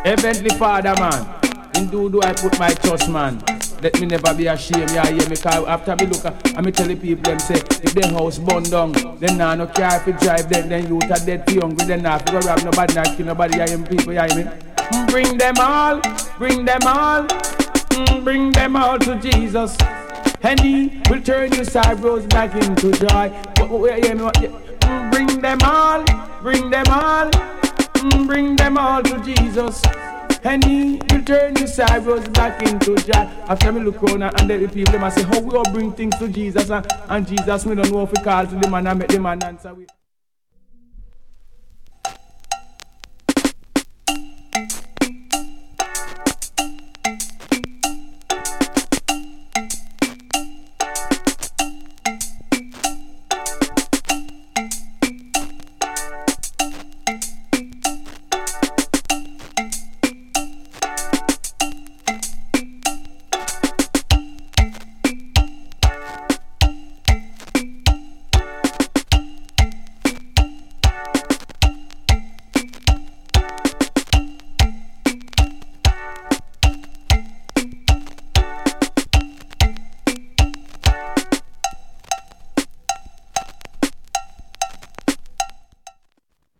Heavenly Father, man, in do I put my trust, man. Let me never be ashamed, yeah, yeah, because after me look at, and me tell the people, them say, if their house burn down, then nah, no care if you drive dead, then youth are dead for hungry, then nah, if you go rob nobody, nah, kill nobody, yeah, people, yeah, me. Bring them all, bring them all, bring them all to Jesus, and He will turn your sorrows back into joy. Bring them all, bring them all, bring them all to Jesus, and He will turn your sorrows back into joy. After me look around and the people, them I say, how we all bring things to Jesus, and Jesus, we don't know if we call to the man and make the man answer.